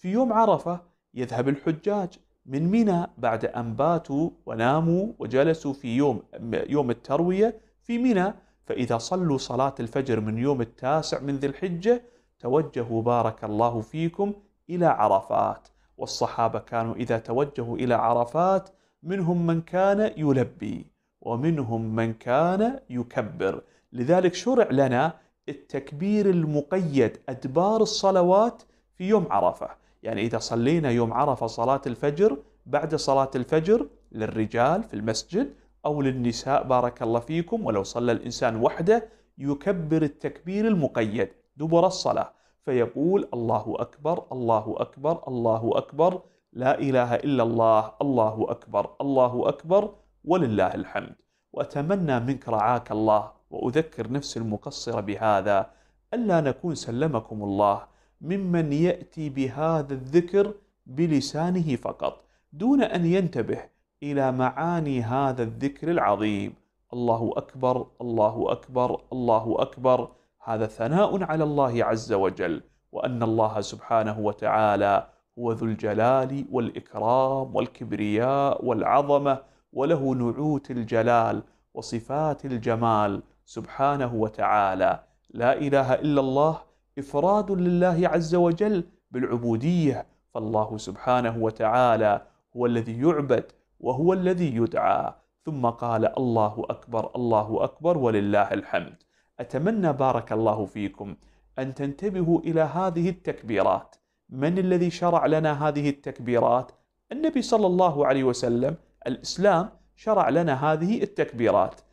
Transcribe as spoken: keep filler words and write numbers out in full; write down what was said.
في يوم عرفة يذهب الحجاج من منى بعد أن باتوا وناموا وجلسوا في يوم يوم التروية في منى، فإذا صلوا صلاة الفجر من يوم التاسع من ذي الحجة توجهوا بارك الله فيكم إلى عرفات. والصحابة كانوا إذا توجهوا إلى عرفات منهم من كان يلبي ومنهم من كان يكبر، لذلك شرع لنا التكبير المقيد أدبار الصلوات في يوم عرفة. يعني إذا صلينا يوم عرفة صلاة الفجر، بعد صلاة الفجر للرجال في المسجد أو للنساء بارك الله فيكم، ولو صلى الإنسان وحده يكبر التكبير المقيد دبر الصلاة، فيقول الله أكبر الله أكبر الله أكبر لا إله إلا الله الله أكبر الله أكبر ولله الحمد. وأتمنى منك رعاك الله وأذكر نفسي المقصرة بهذا ألا نكون سلمكم الله ممن يأتي بهذا الذكر بلسانه فقط دون أن ينتبه إلى معاني هذا الذكر العظيم. الله أكبر الله أكبر الله أكبر، هذا ثناء على الله عز وجل، وأن الله سبحانه وتعالى هو ذو الجلال والإكرام والكبرياء والعظمة، وله نعوت الجلال وصفات الجمال سبحانه وتعالى. لا إله إلا الله إفراد لله عز وجل بالعبودية، فالله سبحانه وتعالى هو الذي يعبد وهو الذي يدعى. ثم قال الله أكبر الله أكبر ولله الحمد. أتمنى بارك الله فيكم أن تنتبهوا إلى هذه التكبيرات. من الذي شرع لنا هذه التكبيرات؟ النبي صلى الله عليه وسلم. الإسلام شرع لنا هذه التكبيرات،